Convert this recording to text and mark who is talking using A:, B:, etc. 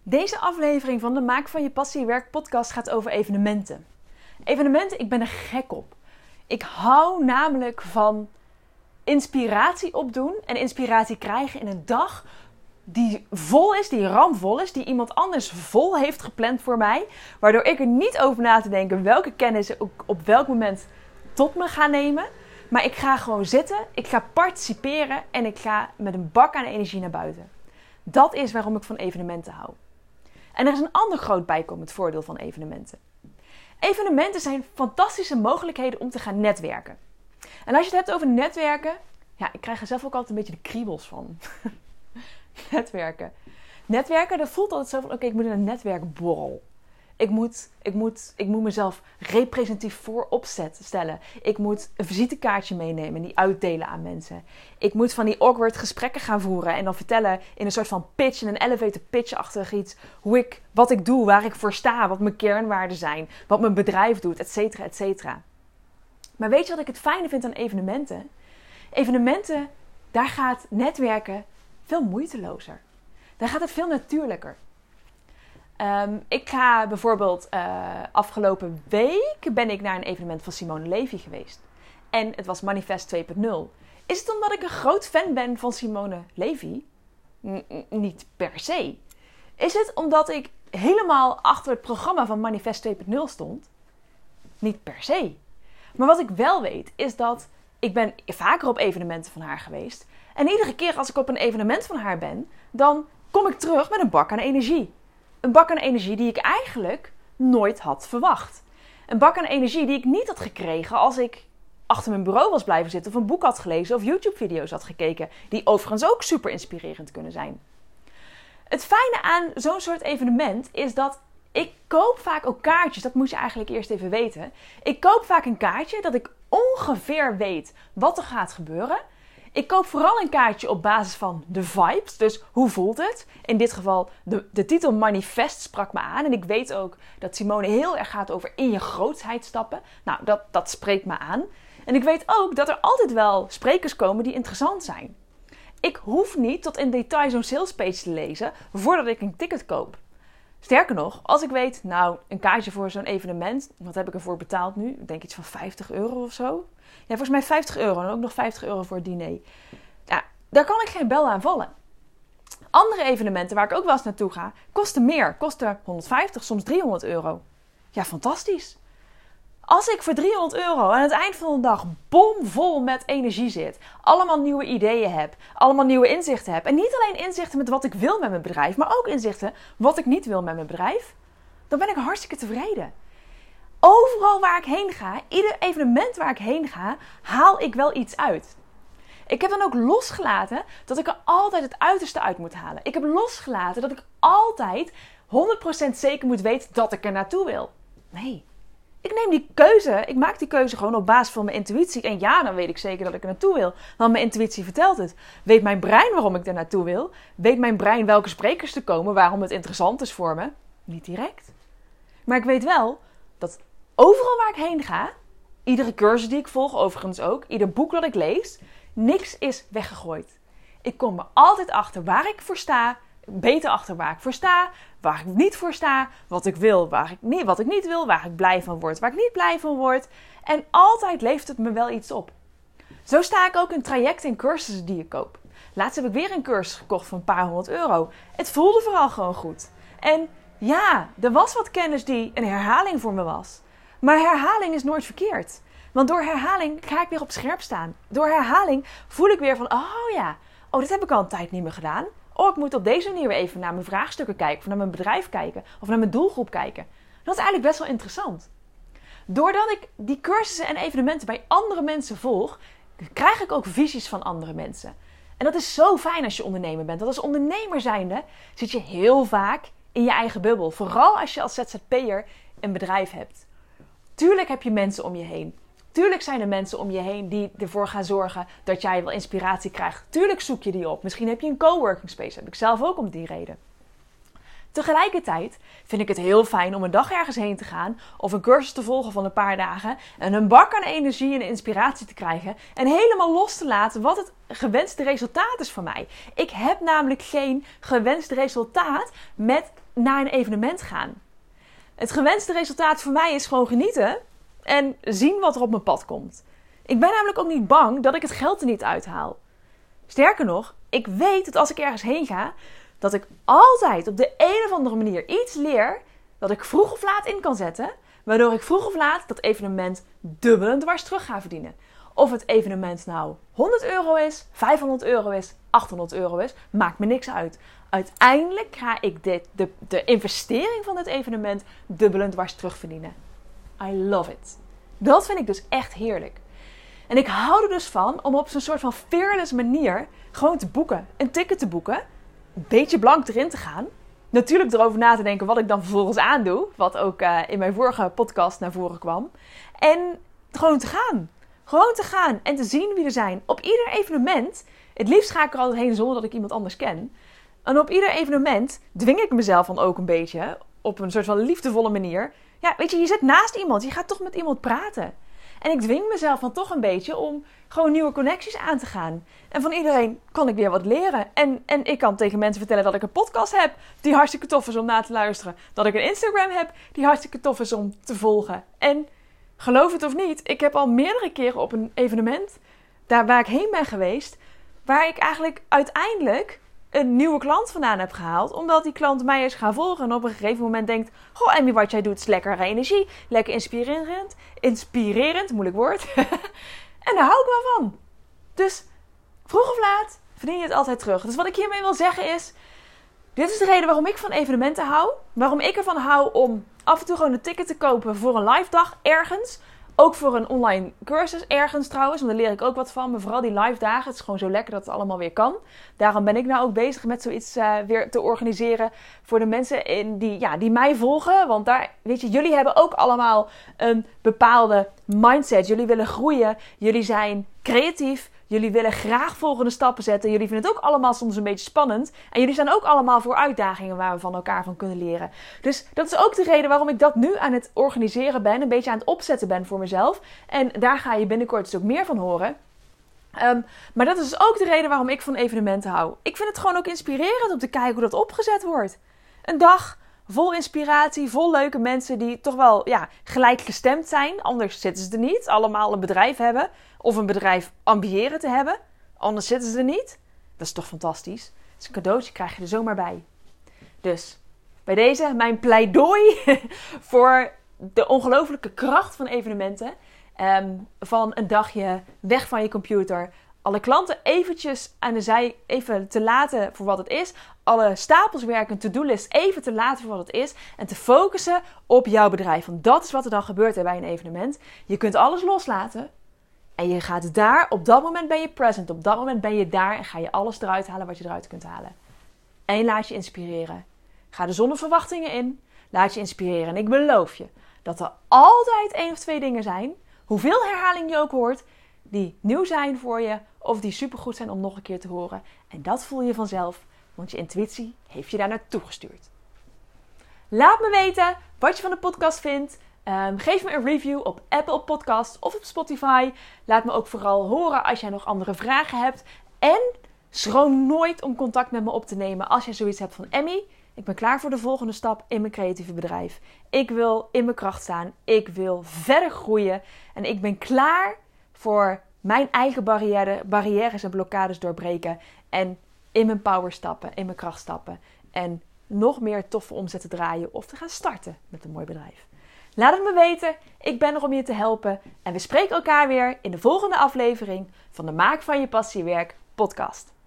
A: Deze aflevering van de Maak van je passie werk podcast gaat over evenementen. Evenementen, ik ben er gek op. Ik hou namelijk van inspiratie opdoen en inspiratie krijgen in een dag die vol is, die ramvol is, die iemand anders vol heeft gepland voor mij. Waardoor ik er niet over na te denken welke kennis ik op welk moment tot me ga nemen. Maar ik ga gewoon zitten, ik ga participeren en ik ga met een bak aan energie naar buiten. Dat is waarom ik van evenementen hou. En er is een ander groot bijkomend voordeel van evenementen. Evenementen zijn fantastische mogelijkheden om te gaan netwerken. En als je het hebt over netwerken, ja, ik krijg er zelf ook altijd een beetje de kriebels van. Netwerken, dat voelt altijd zo van, oké, ik moet in een netwerkborrel. Ik moet mezelf representatief voorop stellen. Ik moet een visitekaartje meenemen en die uitdelen aan mensen. Ik moet van die awkward gesprekken gaan voeren en dan vertellen in een soort van pitch, in een elevator pitch-achtig iets, wat ik doe, waar ik voor sta, wat mijn kernwaarden zijn, wat mijn bedrijf doet, et cetera, et cetera. Maar weet je wat ik het fijne vind aan evenementen? Evenementen, daar gaat netwerken veel moeitelozer. Daar gaat het veel natuurlijker. Ik ga bijvoorbeeld afgelopen week ben ik naar een evenement van Simone Levy geweest. En het was Manifest 2.0. Is het omdat ik een groot fan ben van Simone Levy? Niet per se. Is het omdat ik helemaal achter het programma van Manifest 2.0 stond? Niet per se. Maar wat ik wel weet is dat ik ben vaker op evenementen van haar geweest. En iedere keer als ik op een evenement van haar ben, dan kom ik terug met een bak aan energie. Een bak aan energie die ik eigenlijk nooit had verwacht. Een bak aan energie die ik niet had gekregen als ik achter mijn bureau was blijven zitten of een boek had gelezen of YouTube-video's had gekeken. Die overigens ook super inspirerend kunnen zijn. Het fijne aan zo'n soort evenement is dat ik koop vaak ook kaartjes. Dat moet je eigenlijk eerst even weten. Ik koop vaak een kaartje dat ik ongeveer weet wat er gaat gebeuren. Ik koop vooral een kaartje op basis van de vibes. Dus hoe voelt het? In dit geval, de titel Manifest sprak me aan. En ik weet ook dat Simone heel erg gaat over in je grootsheid stappen. Nou, dat spreekt me aan. En ik weet ook dat er altijd wel sprekers komen die interessant zijn. Ik hoef niet tot in detail zo'n salespage te lezen voordat ik een ticket koop. Sterker nog, als ik weet, nou, een kaartje voor zo'n evenement, wat heb ik ervoor betaald nu? Ik denk iets van €50 of zo. Ja, volgens mij €50 en ook nog €50 voor het diner. Ja, daar kan ik geen bel aan vallen. Andere evenementen waar ik ook wel eens naartoe ga, kosten meer. Kosten 150, soms €300. Ja, fantastisch. Als ik voor €300 aan het eind van de dag bomvol met energie zit, allemaal nieuwe ideeën heb, allemaal nieuwe inzichten heb, en niet alleen inzichten met wat ik wil met mijn bedrijf, maar ook inzichten wat ik niet wil met mijn bedrijf, dan ben ik hartstikke tevreden. Overal waar ik heen ga, ieder evenement waar ik heen ga, haal ik wel iets uit. Ik heb dan ook losgelaten dat ik er altijd het uiterste uit moet halen. Ik heb losgelaten dat ik altijd 100% zeker moet weten dat ik er naartoe wil. Nee. Ik maak die keuze gewoon op basis van mijn intuïtie. En ja, dan weet ik zeker dat ik er naartoe wil. Want mijn intuïtie vertelt het. Weet mijn brein waarom ik er naartoe wil? Weet mijn brein welke sprekers er komen? Waarom het interessant is voor me? Niet direct. Maar ik weet wel dat overal waar ik heen ga, iedere cursus die ik volg overigens ook, ieder boek dat ik lees, niks is weggegooid. Ik kom er altijd achter waar ik voor sta, beter achter waar ik voor sta, waar ik niet voor sta, wat ik wil, wat ik niet wil, waar ik blij van word, waar ik niet blij van word. En altijd levert het me wel iets op. Zo sta ik ook in trajecten en cursussen die ik koop. Laatst heb ik weer een cursus gekocht voor een paar €100. Het voelde vooral gewoon goed. En ja, er was wat kennis die een herhaling voor me was. Maar herhaling is nooit verkeerd. Want door herhaling ga ik weer op scherp staan. Door herhaling voel ik weer van, dit heb ik al een tijd niet meer gedaan. Ik moet op deze manier weer even naar mijn vraagstukken kijken, of naar mijn bedrijf kijken, of naar mijn doelgroep kijken. Dat is eigenlijk best wel interessant. Doordat ik die cursussen en evenementen bij andere mensen volg, krijg ik ook visies van andere mensen. En dat is zo fijn als je ondernemer bent. Want als ondernemer zijnde zit je heel vaak in je eigen bubbel. Vooral als je als ZZP'er een bedrijf hebt. Tuurlijk heb je mensen om je heen. Tuurlijk zijn er mensen om je heen die ervoor gaan zorgen dat jij wel inspiratie krijgt. Tuurlijk zoek je die op. Misschien heb je een coworking space. Dat heb ik zelf ook om die reden. Tegelijkertijd vind ik het heel fijn om een dag ergens heen te gaan of een cursus te volgen van een paar dagen en een bak aan energie en inspiratie te krijgen en helemaal los te laten wat het gewenste resultaat is voor mij. Ik heb namelijk geen gewenst resultaat met naar een evenement gaan. Het gewenste resultaat voor mij is gewoon genieten en zien wat er op mijn pad komt. Ik ben namelijk ook niet bang dat ik het geld er niet uithaal. Sterker nog, ik weet dat als ik ergens heen ga, dat ik altijd op de een of andere manier iets leer dat ik vroeg of laat in kan zetten, waardoor ik vroeg of laat dat evenement dubbel en dwars terug ga verdienen. Of het evenement nou 100 euro is, 500 euro is, 800 euro is, maakt me niks uit. Uiteindelijk ga ik de investering van dit evenement dubbel en dwars terugverdienen. I love it. Dat vind ik dus echt heerlijk. En ik hou er dus van om op zo'n soort van fearless manier gewoon te boeken. Een ticket te boeken. Een beetje blank erin te gaan. Natuurlijk erover na te denken wat ik dan vervolgens aandoe. Wat ook in mijn vorige podcast naar voren kwam. En gewoon te gaan. Gewoon te gaan en te zien wie er zijn. Op ieder evenement. Het liefst ga ik er altijd heen zonder dat ik iemand anders ken. En op ieder evenement dwing ik mezelf dan ook een beetje. Op een soort van liefdevolle manier. Ja, weet je, je zit naast iemand. Je gaat toch met iemand praten. En ik dwing mezelf dan toch een beetje om gewoon nieuwe connecties aan te gaan. En van iedereen kan ik weer wat leren. En ik kan tegen mensen vertellen dat ik een podcast heb die hartstikke tof is om na te luisteren. Dat ik een Instagram heb die hartstikke tof is om te volgen. En geloof het of niet, ik heb al meerdere keren op een evenement, daar waar ik heen ben geweest, waar ik eigenlijk uiteindelijk een nieuwe klant vandaan heb gehaald. Omdat die klant mij is gaan volgen en op een gegeven moment denkt, goh Emmy, wat jij doet is lekkere energie. Lekker inspirerend, moeilijk woord. En daar hou ik wel van. Dus vroeg of laat verdien je het altijd terug. Dus wat ik hiermee wil zeggen is, dit is de reden waarom ik van evenementen hou. Waarom ik ervan hou om af en toe gewoon een ticket te kopen voor een live dag ergens. Ook voor een online cursus ergens trouwens, want daar leer ik ook wat van. Maar vooral die live dagen, het is gewoon zo lekker dat het allemaal weer kan. Daarom ben ik nou ook bezig met zoiets weer te organiseren voor de mensen die mij volgen. Want daar, weet je, jullie hebben ook allemaal een bepaalde mindset. Jullie willen groeien, jullie zijn creatief. Jullie willen graag volgende stappen zetten. Jullie vinden het ook allemaal soms een beetje spannend. En jullie staan ook allemaal voor uitdagingen waar we van elkaar van kunnen leren. Dus dat is ook de reden waarom ik dat nu aan het organiseren ben. Een beetje aan het opzetten ben voor mezelf. En daar ga je binnenkort dus ook meer van horen. Maar dat is dus ook de reden waarom ik van evenementen hou. Ik vind het gewoon ook inspirerend om te kijken hoe dat opgezet wordt. Een dag vol inspiratie, vol leuke mensen die toch wel gelijkgestemd zijn. Anders zitten ze er niet. Allemaal een bedrijf hebben. Of een bedrijf ambiëren te hebben. Anders zitten ze er niet. Dat is toch fantastisch. Dus een cadeautje krijg je er zomaar bij. Dus bij deze mijn pleidooi voor de ongelofelijke kracht van evenementen. Van een dagje weg van je computer. Alle klanten eventjes aan de zij even te laten voor wat het is. Alle stapels werken, to-do-list even te laten voor wat het is. En te focussen op jouw bedrijf. Want dat is wat er dan gebeurt bij een evenement. Je kunt alles loslaten. En je gaat daar, op dat moment ben je present. Op dat moment ben je daar en ga je alles eruit halen wat je eruit kunt halen. En laat je inspireren. Ga er zonder verwachtingen in. Laat je inspireren. En ik beloof je dat er altijd 1 of 2 dingen zijn, hoeveel herhaling je ook hoort, die nieuw zijn voor je of die supergoed zijn om nog een keer te horen. En dat voel je vanzelf, want je intuïtie heeft je daar naartoe gestuurd. Laat me weten wat je van de podcast vindt. Geef me een review op Apple Podcasts of op Spotify. Laat me ook vooral horen als jij nog andere vragen hebt. En schroom nooit om contact met me op te nemen als je zoiets hebt van Emmy, ik ben klaar voor de volgende stap in mijn creatieve bedrijf. Ik wil in mijn kracht staan. Ik wil verder groeien. En ik ben klaar voor mijn eigen barrières en blokkades doorbreken. En in mijn power stappen, in mijn kracht stappen. En nog meer toffe omzet te draaien of te gaan starten met een mooi bedrijf. Laat het me weten. Ik ben er om je te helpen. En we spreken elkaar weer in de volgende aflevering van de Maak van je Passie Werk podcast.